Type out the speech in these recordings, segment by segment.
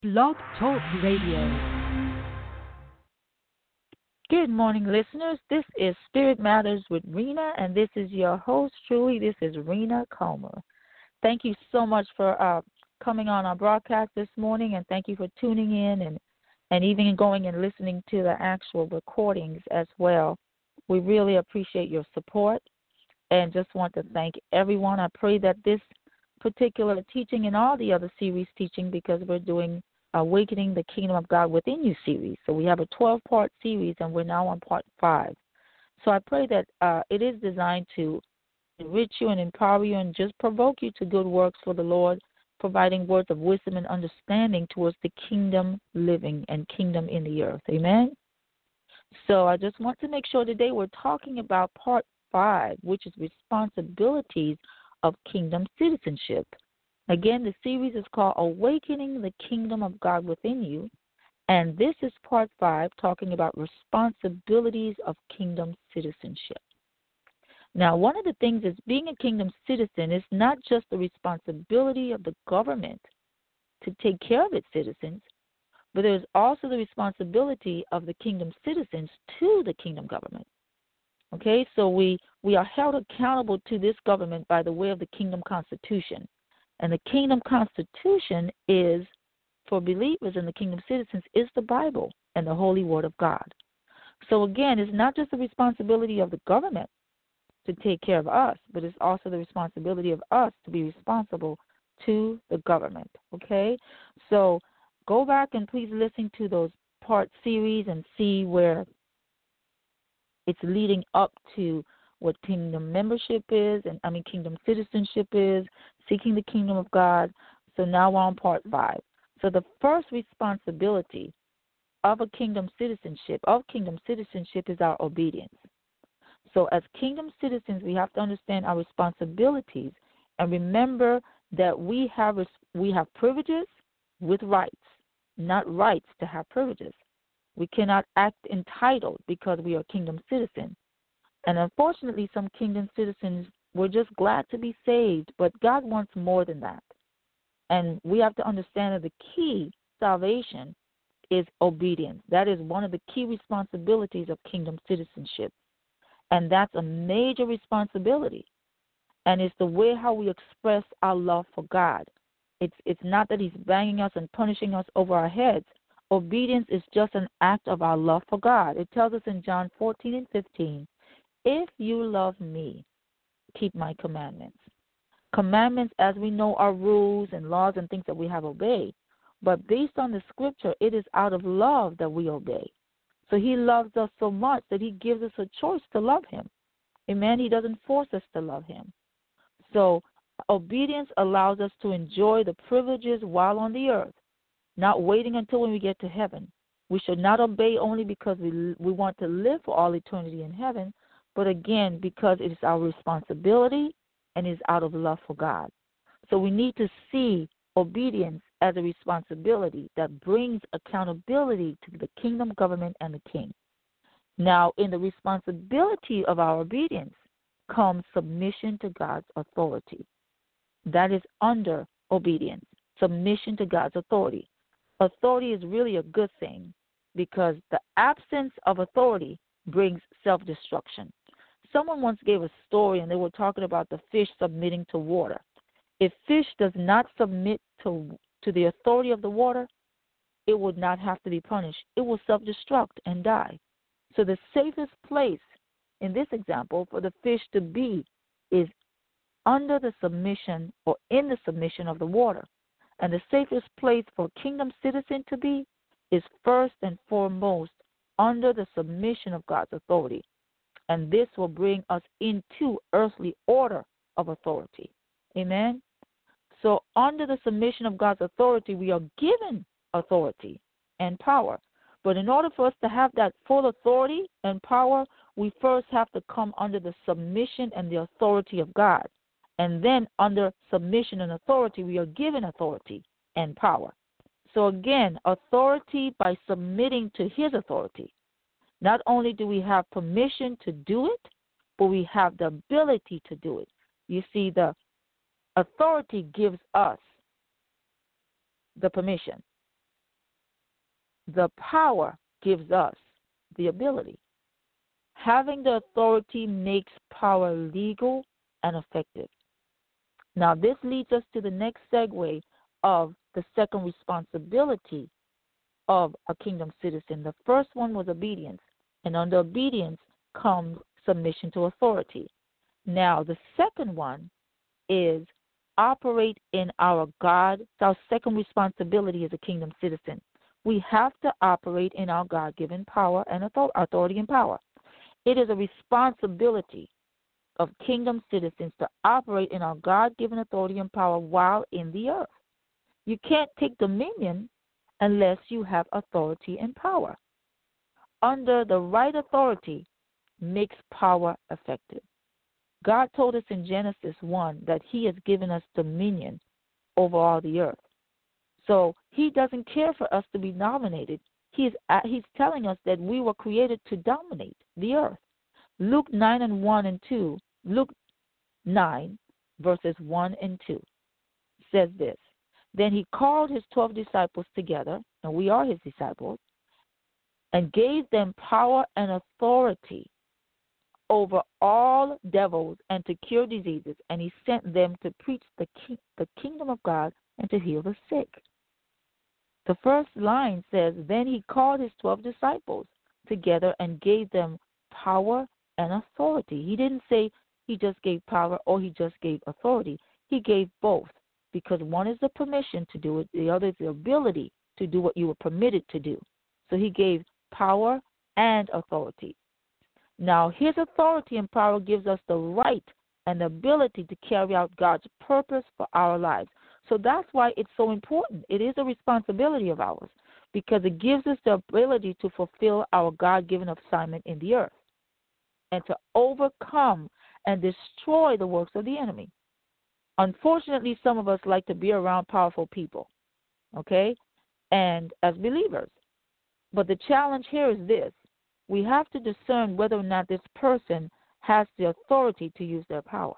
Blog Talk Radio. Good morning, listeners. This is Spirit Matters with Rena, and this is your host, truly. This is Rena Comer. Thank you so much for coming on our broadcast this morning, and thank you for tuning in and even going and listening to the actual recordings as well. We really appreciate your support and just want to thank everyone. I pray that this particular teaching and all the other series teaching, because we're doing Awakening the Kingdom of God Within You series. So we have a 12-part series, and we're now on part 5. So I pray that it is designed to enrich you and empower you and just provoke you to good works for the Lord, providing words of wisdom and understanding towards the kingdom living and kingdom in the earth. Amen? So I just want to make sure today we're talking about part 5, which is responsibilities of kingdom citizenship. Again, the series is called Awakening the Kingdom of God Within You, and this is part 5, talking about responsibilities of kingdom citizenship. Now, one of the things is being a kingdom citizen is not just the responsibility of the government to take care of its citizens, but there's also the responsibility of the kingdom citizens to the kingdom government. Okay, so we are held accountable to this government by the way of the kingdom constitution. And the kingdom constitution is, for believers and the kingdom citizens, is the Bible and the holy word of God. So again, it's not just the responsibility of the government to take care of us, but it's also the responsibility of us to be responsible to the government. Okay, so go back and please listen to those part series and see where it's leading up to what kingdom membership is, and kingdom citizenship is, seeking the kingdom of God. So now we're on part 5. So the first responsibility of a kingdom citizenship, is our obedience. So as kingdom citizens, we have to understand our responsibilities and remember that we have privileges with rights, not rights to have privileges. We cannot act entitled because we are kingdom citizens. And unfortunately, some kingdom citizens were just glad to be saved, but God wants more than that. And we have to understand that the key salvation is obedience. That is one of the key responsibilities of kingdom citizenship. And that's a major responsibility. And it's the way how we express our love for God. It's not that he's banging us and punishing us over our heads. Obedience is just an act of our love for God. It tells us in John 14:15, if you love me, keep my commandments. Commandments, as we know, are rules and laws and things that we have obeyed. But based on the scripture, it is out of love that we obey. So he loves us so much that he gives us a choice to love him. Amen? He doesn't force us to love him. So obedience allows us to enjoy the privileges while on the earth, not waiting until when we get to heaven. We should not obey only because we want to live for all eternity in heaven, but again, because it is our responsibility and is out of love for God. So we need to see obedience as a responsibility that brings accountability to the kingdom government and the king. Now, in the responsibility of our obedience comes submission to God's authority. That is under obedience, submission to God's authority. Authority is really a good thing because the absence of authority brings self-destruction. Someone once gave a story, and they were talking about the fish submitting to water. If fish does not submit to the authority of the water, it would not have to be punished. It will self-destruct and die. So the safest place in this example for the fish to be is under the submission or in the submission of the water. And the safest place for a kingdom citizen to be is first and foremost under the submission of God's authority. And this will bring us into earthly order of authority. Amen? So under the submission of God's authority, we are given authority and power. But in order for us to have that full authority and power, we first have to come under the submission and the authority of God. And then under submission and authority, we are given authority and power. So again, authority by submitting to his authority. Not only do we have permission to do it, but we have the ability to do it. You see, the authority gives us the permission. The power gives us the ability. Having the authority makes power legal and effective. Now, this leads us to the next segue of the second responsibility of a kingdom citizen. The first one was obedience, and under obedience comes submission to authority. Now, the second one is operate in our second responsibility as a kingdom citizen. We have to operate in our God-given power and authority and power. It is a responsibility of kingdom citizens to operate in our God-given authority and power while in the earth. You can't take dominion unless you have authority and power. Under the right authority makes power effective. God told us in Genesis 1 that he has given us dominion over all the earth. So he doesn't care for us to be dominated. He's telling us that we were created to dominate the earth. Luke 9 and 2, Luke 9, verses 1 and 2 says this. Then he called his 12 disciples together, and we are his disciples, and gave them power and authority over all devils and to cure diseases, and he sent them to preach the kingdom of God and to heal the sick. The first line says, then he called his 12 disciples together and gave them power and authority. He didn't say he just gave power or he just gave authority. He gave both, because one is the permission to do it, the other is the ability to do what you were permitted to do. So he gave power and authority. Now, his authority and power gives us the right and the ability to carry out God's purpose for our lives. So that's why it's so important. It is a responsibility of ours because it gives us the ability to fulfill our God-given assignment in the earth and to overcome and destroy the works of the enemy. Unfortunately, some of us like to be around powerful people, okay, and as believers. But the challenge here is this. We have to discern whether or not this person has the authority to use their power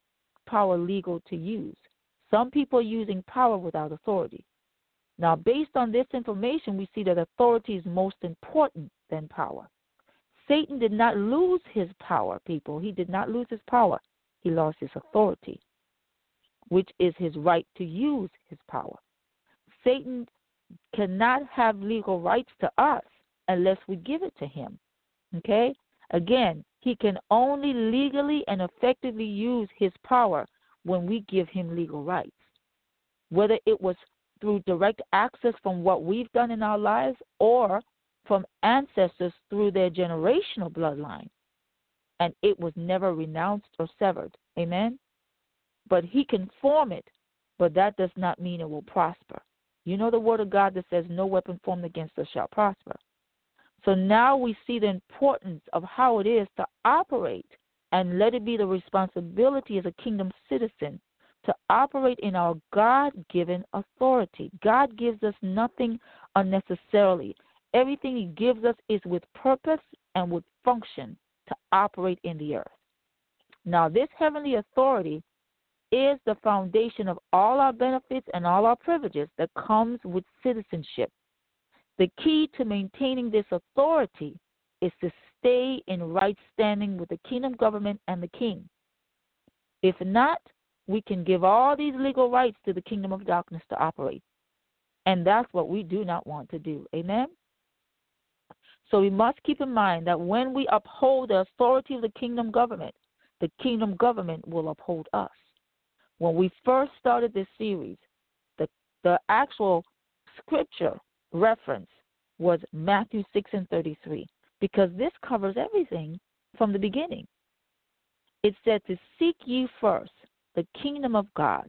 legal to use. Some people are using power without authority. Now, based on this information, we see that authority is most important than power. Satan did not lose his power, people. He did not lose his power. He lost his authority, which is his right to use his power. Satan cannot have legal rights to us unless we give it to him. Okay? Again, he can only legally and effectively use his power when we give him legal rights. Whether it was through direct access from what we've done in our lives or from ancestors through their generational bloodline. And it was never renounced or severed. Amen? But he can form it, but that does not mean it will prosper. You know the word of God that says no weapon formed against us shall prosper. So now we see the importance of how it is to operate and let it be the responsibility as a kingdom citizen to operate in our God-given authority. God gives us nothing unnecessarily. Everything he gives us is with purpose and with function to operate in the earth. Now, this heavenly authority is the foundation of all our benefits and all our privileges that comes with citizenship. The key to maintaining this authority is to stay in right standing with the kingdom government and the king. If not, we can give all these legal rights to the kingdom of darkness to operate. And that's what we do not want to do. Amen? So we must keep in mind that when we uphold the authority of the kingdom government will uphold us. When we first started this series, the actual scripture reference was Matthew 6:33, because this covers everything from the beginning. It said to seek ye first the kingdom of God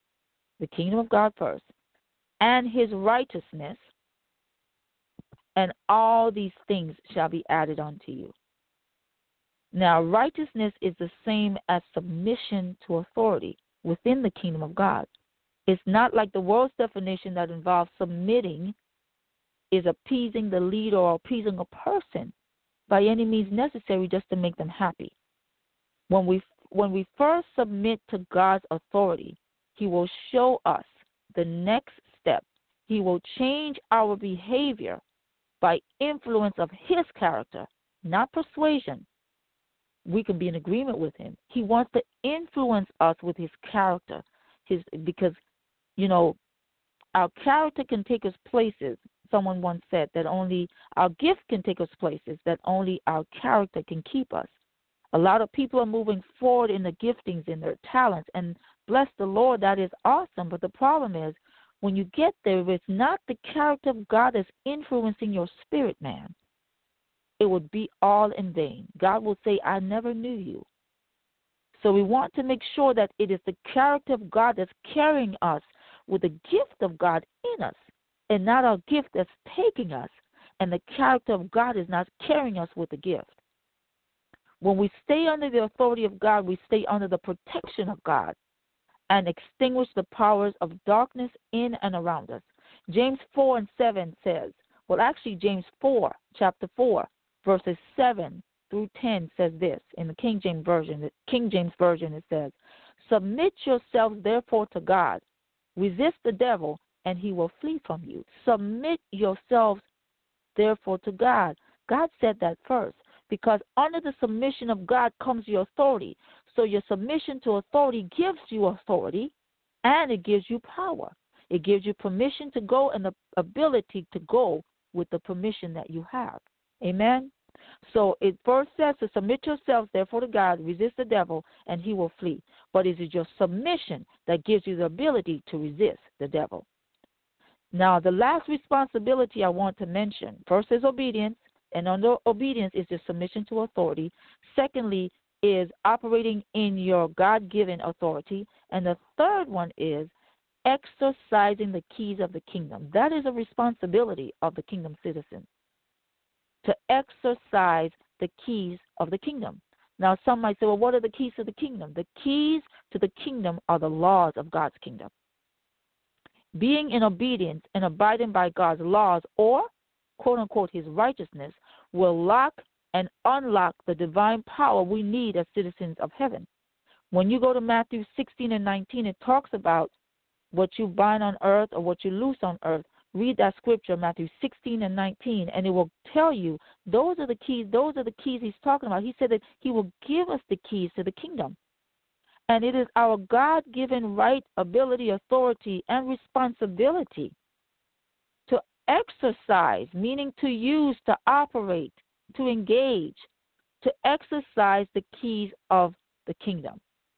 first, and his righteousness, and all these things shall be added unto you. Now, righteousness is the same as submission to authority within the kingdom of God. It's not like the world's definition that involves submitting is appeasing the leader or appeasing a person by any means necessary just to make them happy. When we first submit to God's authority, he will show us the next step. He will change our behavior by influence of his character, not persuasion. We can be in agreement with him. He wants to influence us with his character, because, our character can take us places. Someone once said that only our gift can take us places, that only our character can keep us. A lot of people are moving forward in the giftings, in their talents, and bless the Lord, that is awesome. But the problem is, when you get there, if it's not the character of God that's influencing your spirit, man, it would be all in vain. God will say, I never knew you. So we want to make sure that it is the character of God that's carrying us with the gift of God in us, and not our gift that's taking us, and the character of God is not carrying us with the gift. When we stay under the authority of God, we stay under the protection of God and extinguish the powers of darkness in and around us. James 4:7 says, James 4, chapter 4, verses 7 through 10 says this. In the King James Version, it says, submit yourselves therefore to God. Resist the devil, and he will flee from you. Submit yourselves therefore to God. God said that first, because under the submission of God comes your authority. So your submission to authority gives you authority, and it gives you power. It gives you permission to go and the ability to go with the permission that you have. Amen? So it first says to submit yourselves therefore to God, resist the devil, and he will flee. But it is your submission that gives you the ability to resist the devil. Now, the last responsibility I want to mention, first is obedience, and under obedience is the submission to authority. Secondly is operating in your God-given authority. And the third one is exercising the keys of the kingdom. That is a responsibility of the kingdom citizen, to exercise the keys of the kingdom. Now, some might say, well, what are the keys to the kingdom? The keys to the kingdom are the laws of God's kingdom. Being in obedience and abiding by God's laws, or, quote unquote, his righteousness, will lock and unlock the divine power we need as citizens of heaven. When you go to Matthew 16 and 19, it talks about what you bind on earth or what you loose on earth. Read that scripture, Matthew 16 and 19, and it will tell you those are the keys. Those are the keys he's talking about. He said that he will give us the keys to the kingdom. And it is our God-given right, ability, authority, and responsibility to exercise, meaning to use, to operate, to engage, to exercise the keys of the kingdom.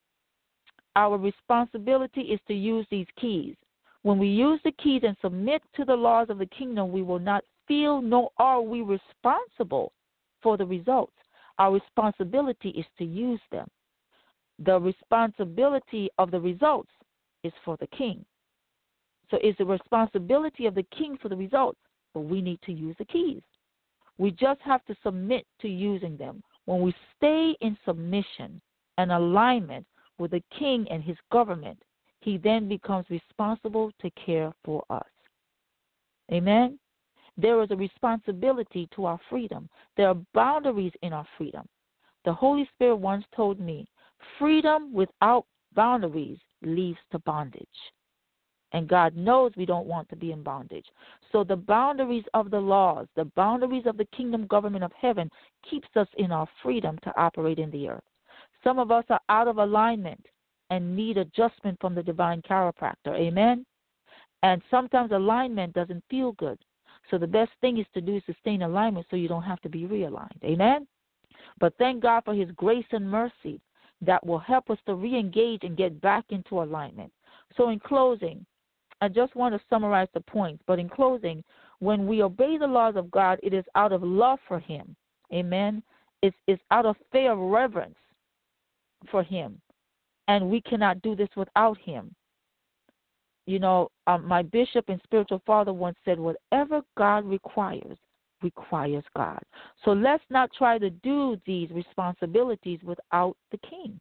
Our responsibility is to use these keys. When we use the keys and submit to the laws of the kingdom, we will not feel nor are we responsible for the results. Our responsibility is to use them. The responsibility of the results is for the king. So it's the responsibility of the king for the results, but we need to use the keys. We just have to submit to using them. When we stay in submission and alignment with the king and his government, he then becomes responsible to care for us. Amen? There is a responsibility to our freedom. There are boundaries in our freedom. The Holy Spirit once told me, freedom without boundaries leads to bondage. And God knows we don't want to be in bondage. So the boundaries of the laws, the boundaries of the kingdom government of heaven keeps us in our freedom to operate in the earth. Some of us are out of alignment and need adjustment from the divine chiropractor. Amen? And sometimes alignment doesn't feel good. So the best thing is to do is to stay in alignment so you don't have to be realigned. Amen? But thank God for his grace and mercy that will help us to re-engage and get back into alignment. So in closing, I just want to summarize the points. But in closing, when we obey the laws of God, it is out of love for him. Amen? It's out of fear of reverence for him. And we cannot do this without him. You know, my bishop and spiritual father once said, whatever God requires God. So let's not try to do these responsibilities without the king.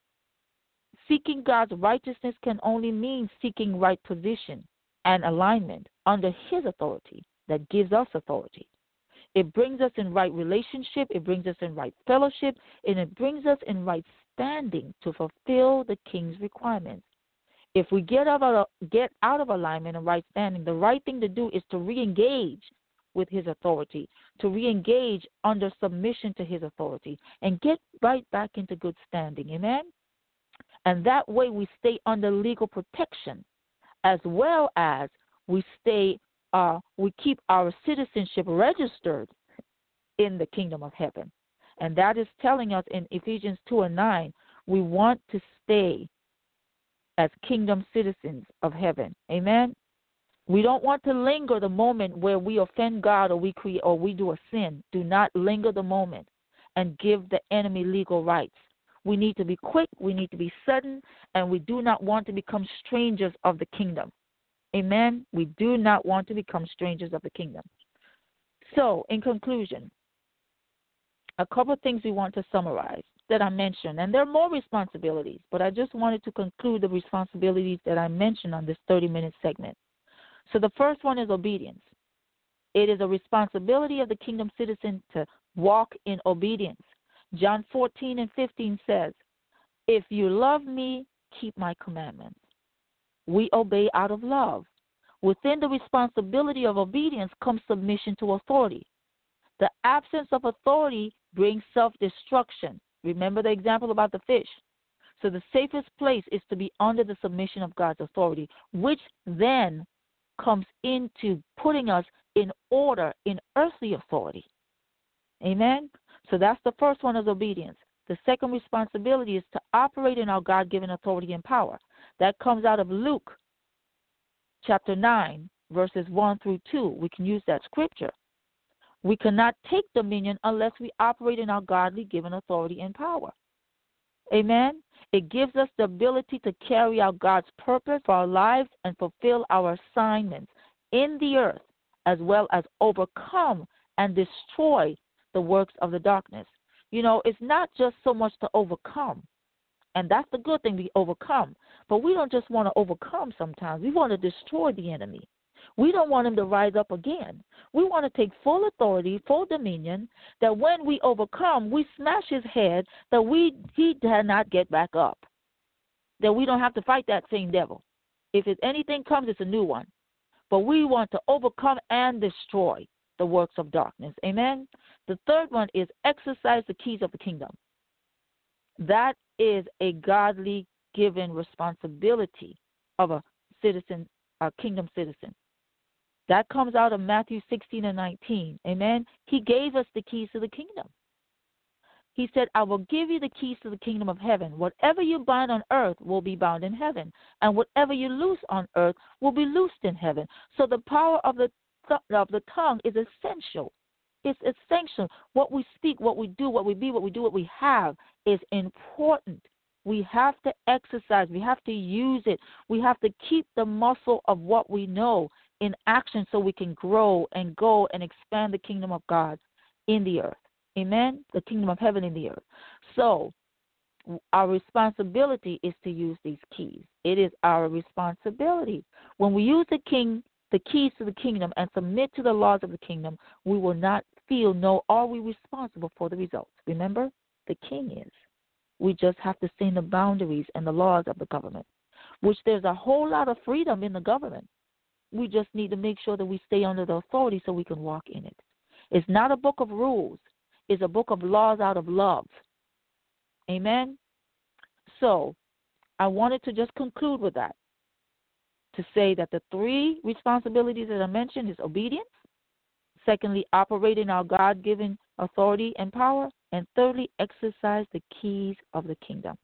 Seeking God's righteousness can only mean seeking right position and alignment under his authority that gives us authority. It brings us in right relationship, it brings us in right fellowship, and it brings us in right standing to fulfill the king's requirements. If we get out of alignment and right standing, the right thing to do is to re-engage with his authority, to re-engage under submission to his authority, and get right back into good standing. Amen? And that way we stay under legal protection, as well as we keep our citizenship registered in the kingdom of heaven. And that is telling us in Ephesians 2:9, we want to stay as kingdom citizens of heaven. Amen? We don't want to linger the moment where we offend God or we do a sin. Do not linger the moment and give the enemy legal rights. We need to be quick, we need to be sudden, and we do not want to become strangers of the kingdom. Amen? We do not want to become strangers of the kingdom. So, in conclusion, a couple of things we want to summarize that I mentioned, and there are more responsibilities, but I just wanted to conclude the responsibilities that I mentioned on this 30-minute segment. So the first one is obedience. It is a responsibility of the kingdom citizen to walk in obedience. John 14:15 says, "If you love me, keep my commandments." We obey out of love. Within the responsibility of obedience comes submission to authority. The absence of authority brings self-destruction. Remember the example about the fish. So the safest place is to be under the submission of God's authority, which then comes into putting us in order in earthly authority. Amen? So that's the first one, is obedience. The second responsibility is to operate in our God-given authority and power. That comes out of Luke chapter 9, verses 1 through 2. We can use that scripture. We cannot take dominion unless we operate in our godly given authority and power. Amen? It gives us the ability to carry out God's purpose for our lives and fulfill our assignments in the earth, as well as overcome and destroy the works of the darkness. You know, it's not just so much to overcome, and that's the good thing, we overcome. But we don't just want to overcome sometimes. We want to destroy the enemy. We don't want him to rise up again. We want to take full authority, full dominion, that when we overcome, we smash his head, that he did not get back up, that we don't have to fight that same devil. If anything comes, it's a new one. But we want to overcome and destroy the works of darkness. Amen? The third one is exercise the keys of the kingdom. That is a godly given responsibility of a citizen, a kingdom citizen. That comes out of Matthew 16:19. Amen? He gave us the keys to the kingdom. He said, "I will give you the keys to the kingdom of heaven. Whatever you bind on earth will be bound in heaven, and whatever you loose on earth will be loosed in heaven." So the power of the tongue is essential. It's essential. What we speak, what we do, what we be, what we do, what we have is important. We have to exercise. We have to use it. We have to keep the muscle of what we know in action so we can grow and go and expand the kingdom of God in the earth. Amen? The kingdom of heaven in the earth. So our responsibility is to use these keys. It is our responsibility. When we use the keys to the kingdom and submit to the laws of the kingdom, we will not feel, nor are we responsible for the results. Remember, the king is. We just have to stay in the boundaries and the laws of the government, which there's a whole lot of freedom in the government. We just need to make sure that we stay under the authority so we can walk in it. It's not a book of rules. It's a book of laws out of love. Amen? So I wanted to just conclude with that, to say that the three responsibilities that I mentioned is obedience. Secondly, operate in our God-given authority and power. And thirdly, exercise the keys of the kingdom.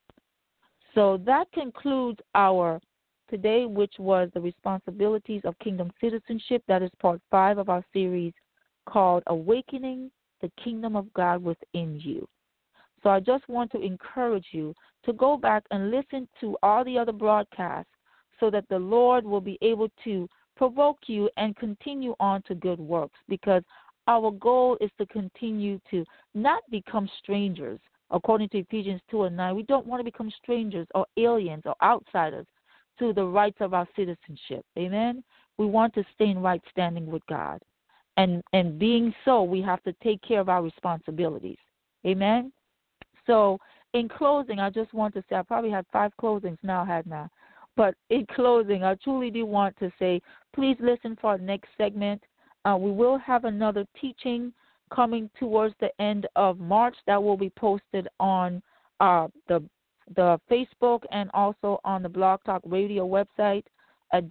So that concludes our today, which was the responsibilities of kingdom citizenship. That is part 5 of our series called Awakening the Kingdom of God Within You. So I just want to encourage you to go back and listen to all the other broadcasts so that the Lord will be able to provoke you and continue on to good works, because our goal is to continue to not become strangers. According to Ephesians 2:9, we don't want to become strangers or aliens or outsiders to the rights of our citizenship. Amen? We want to stay in right standing with God. And being so, we have to take care of our responsibilities. Amen? So in closing, I just want to say, I probably had 5 closings now, hadn't I? But in closing, I truly do want to say, please listen for our next segment. We will have another teaching coming towards the end of March that will be posted on the Facebook and also on the Blog Talk Radio website at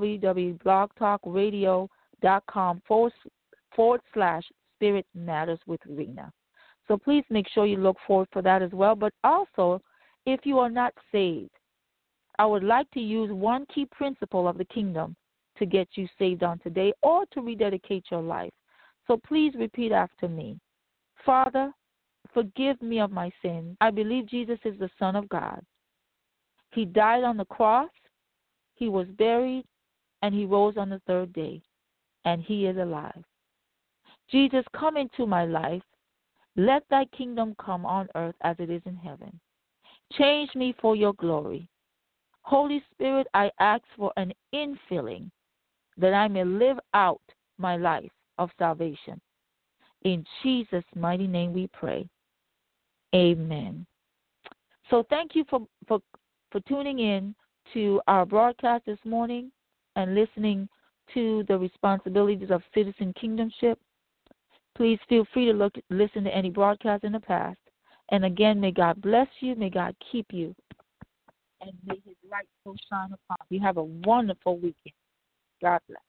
www.blogtalkradio.com/Spirit Matters with Rena. So please make sure you look forward for that as well. But also, if you are not saved, I would like to use one key principle of the kingdom to get you saved on today or to rededicate your life. So please repeat after me. Father, forgive me of my sins. I believe Jesus is the Son of God. He died on the cross, he was buried, and he rose on the third day, and he is alive. Jesus, come into my life. Let thy kingdom come on earth as it is in heaven. Change me for your glory. Holy Spirit, I ask for an infilling that I may live out my life of salvation. In Jesus' mighty name we pray. Amen. So thank you for tuning in to our broadcast this morning and listening to the responsibilities of citizen kingdomship. Please feel free to listen to any broadcast in the past. And again, may God bless you, may God keep you, and may his light so shine upon you. Have a wonderful weekend. God bless.